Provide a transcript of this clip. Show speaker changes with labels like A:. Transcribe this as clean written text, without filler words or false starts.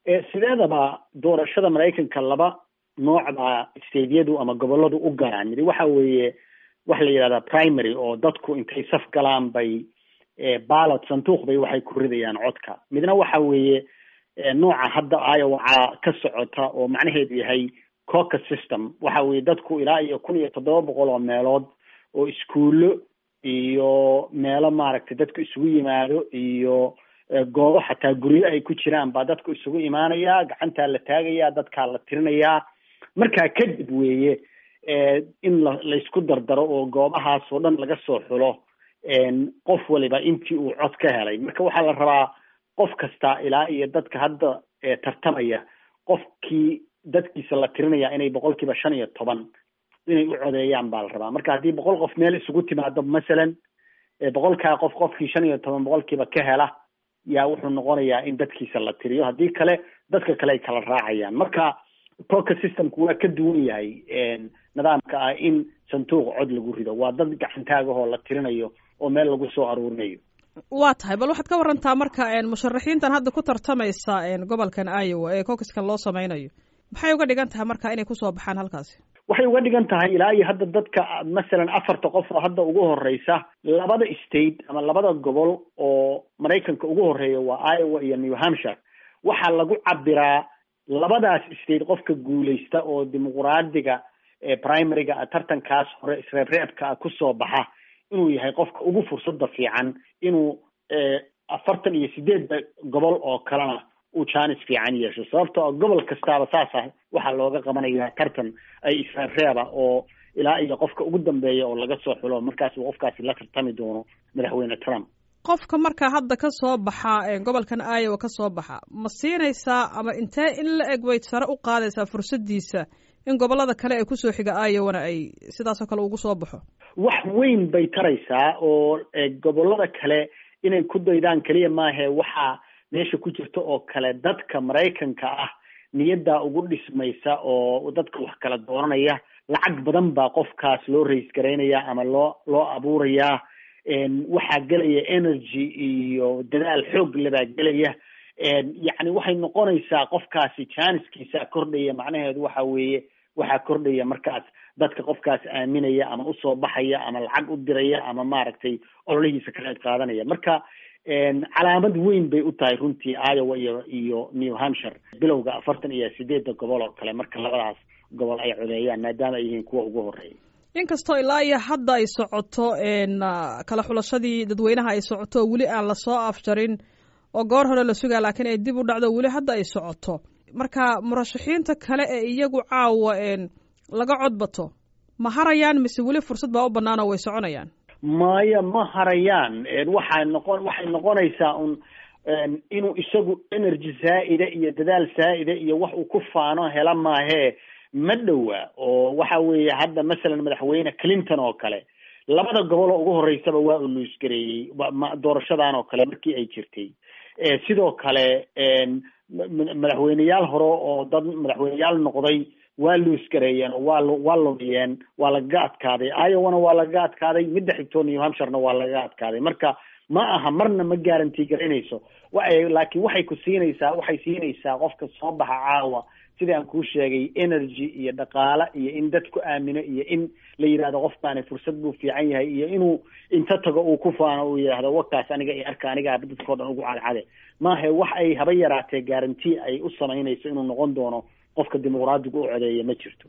A: sideedaba doorashada maraykanka laba noocda stateyadu ama goboladu u galaan mid waxa weeye waxa la yidhahdaa primary oo dadku intay saf galaan bay ballot sanduuq bay waxay ku ridayaan codka midna waxa weeye nooca hadda Iowa ka socota oo macnaheedu yahay caucus system waxa weeye dadku ilaa iyo 1700 oo meelood oo iskuulo iyo meelo maaragtay dadku isugu yimaado iyo goobo xataa guryo ay ku jiraan baa dadku isugu imaanaya gacanta la taagaya dadka la tirinayaa markaa kadib weeye in la isku dardaro oo goobahaas oo dhan laga soo xulo qof waliba intii uu cod ka helay marka waxaa la rabaa qof kasta ilaa iyo dadka hadda tartamaya qofkii dadkiisa la tirinaya inay 15% inay u codeeyaan baa la rabaa marka haddii 100 qof meel isugu timaado masalan 100kaa qofkii 15% ka hela yaa wuxuu noqonayaa in dadkiisa la tiriyo haddii kale dadka kale ay kala raacayaan marka caucus systemku waa ka duwan yahay nidaamka ah in sanduuq cod lagu rido waa dad gacantaagahoo la tirinayo oo meel lagu soo aruurinayo
B: waa tahay bal waxaad ka warantaa marka musharaxiintan hadda ku tartamaysa gobolkan Iowa ee caucuskan loo sameynayo maxay uga dhigan tahay marka inay kusoo baxaan halkaasi
A: waxay uga dhigan tahay ilaa iyo hadda dadka masalan 4 qof oo hadda ugu horeysa labada state ama labada gobol oo Mareykanka ugu horeeya waa Iowa iyo New Hampshire waxa lagu cabiraa labadaas state qofka guuleysta oo dimuqraadiga primary-ga tartankaas hore isreebreebka ku soo baxa inuu yahay qofka ugu fursada fiican inuu 48 gobol oo kalena uu chance fiican yeesho sababtoo gobol kastaaba saas ah waxa looga qabanayaa tartan ay isreeba oo ilaa iyo qofka ugu dambeeya oo laga soo xulo markaas uu qofkaasi la tartami doono madaxweyne Trump
B: qofka marka hadda ka soo baxa gobolkan Iowa ka soo baxa ma siinaysaa ama intee in la eg way sare u qaadaysaa fursadiisa in gobolada kale ay ku soo xiga Iowa ay sidaas oo kale ugu soo baxo
A: wax weyn bay taraysaa oo gobolada kale inay ku daydaan kaliya maahe waxa meesha ku jirta oo kale dadka Mareykanka ah niyada ugu dhismaysa oo dadka wax kala dooranaya lacag badan baa qofkaas loo rays gareynaya ama loo abuuraya waxa galaya energy iyo dadaal xoog laba galaya yani waxay noqonaysaa qofkaasi chancekiisa kordhaya macnaheedu waxa weeye waxa kordhaya markaas dadka qofkaas aaminaya ama u soo baxaya ama lacag u diraya ama maaragtay ololihiisa ka qaadanaya marka calaamad weyn bay u tahay runtii Iowa iyo New Hampshire bilowga 48 gobol oo kale marka labadaas gobol ay codeeyaan maadaama ay yihiin kuwa ugu horeeya
B: inkastoo ilaa iyo hadda ay socoto kala xulashadii dadweynaha ay socoto weli aan la soo afjarin oo goor hore la sugaa laakiin ay dib u dhacdo weli hadda ay socoto marka murashaxiinta kale ee iyagu caawa laga codbato ma harayaan mise weli fursad baa u bannaan oo way soconayaan
A: maya ma harayaan waxay noqonaysaa inuu isagu energy zaa'ida iyo dadaal zaa'ida iyo wax uu ku faano hela maahe ma dhowa oo waxa weeye hadda masalan madaxweyne Clinton oo kale labada gobol oo ugu horeysaba waa uu luus gareeyay doorashadan oo kale markii ay jirtay sidoo kale madaxweyneyaal hore oo dad madaxweyneyaal noqday waa luus gareeyeen oo waa lumiyeen waa laga adkaaday Iowa waa laga adkaaday midda xigto New Hampshire waa laga adkaaday marka ma aha marna ma guarantee garanayso laakiin waxay siinaysaa qofka soo baxa caawa sidii aan kuu sheegay energy iyo dhaqaale iyo in dadku aamino iyo in la yiraahdo qofkaani fursad buu fiican yahay iyo inuu inta tago uu ku faano uu yiraahdo waqtaas aniga iyo arka aniga dadkoo dhan ugu cadcade maahe wax ay haba yaraatee guarantee ay u samaynayso inuu noqon doono qofka dimuqraadiga u codeeya ma jirto